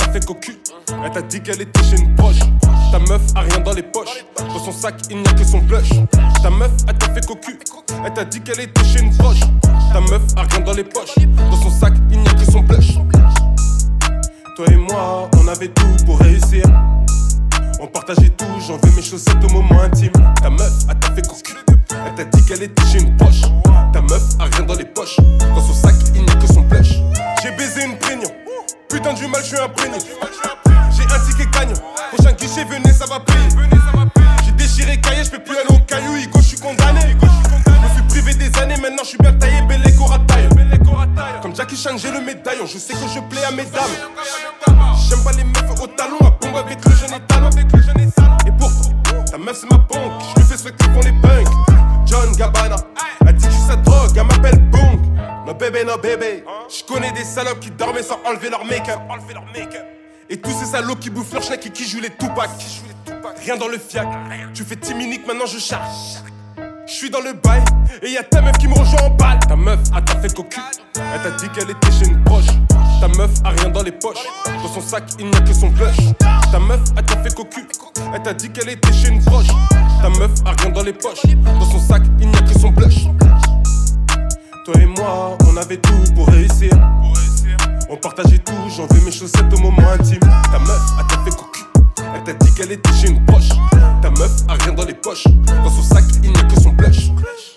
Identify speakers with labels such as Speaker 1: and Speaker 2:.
Speaker 1: fait cocu. Elle t'a dit qu'elle était chez une proche. Ta meuf a rien dans les poches. Dans son sac, il n'y a que son blush. Ta meuf, elle t'a fait cocu. Elle t'a dit qu'elle était chez une proche. Ta meuf a rien dans les poches. Dans son sac, il n'y a que son blush. Toi et moi, on avait tout pour réussir. On partageait tout, j'enlevais mes chaussettes au moment intime. Ta meuf, elle t'a fait cocu. Elle t'a dit qu'elle était chez une proche. Ta meuf a rien dans les poches. Dans son sac, il n'y a que son blush. J'ai baisé une prégnant. Putain du mal, je suis imprégné. J'ai un ticket gagnant. Prochain guichet, venez, ça va payer. J'ai déchiré cahier, je peux plus aller au caillou. Igo, je suis condamné. Je me suis privé des années, maintenant je suis bien taillé. Belle Corataille. Comme Jackie Chan, j'ai le médaillon. Je sais que je plais à mes dames. J'aime pas les meufs au talon. À bombe avec le jeune étalon. Et pourtant, ta meuf c'est ma banque. Je lui fais ce qu'ils font les punks. John Gabbana a dit que je suis sa drogue. Elle m'appelle Bong. No bébé, no bébé. Je connais des salopes qui dormaient sans enlever leur make-up. Et tous ces salauds qui bouffent leur schneck et qui jouent les Tupac. Rien dans le fiac. Tu fais timinique, maintenant je charge. Je suis dans le bail et y'a ta meuf qui me rejoint en balle. Ta meuf a t'a fait cocu. Elle t'a dit qu'elle était chez une proche. Ta meuf a rien dans les poches. Dans son sac, il n'y a que son blush. Ta meuf a t'a fait cocu. Elle t'a dit qu'elle était chez une proche. Ta meuf a rien dans les poches. Dans son sac, il n'y a que son blush. Toi et moi, on avait tout pour réussir. On partageait tout, j'enlevais mes chaussettes au moment intime. Ta meuf a t'a fait cocu. Elle t'a dit qu'elle était chez une proche. Ta meuf a rien dans les poches. Dans son sac, il n'y a que son blush.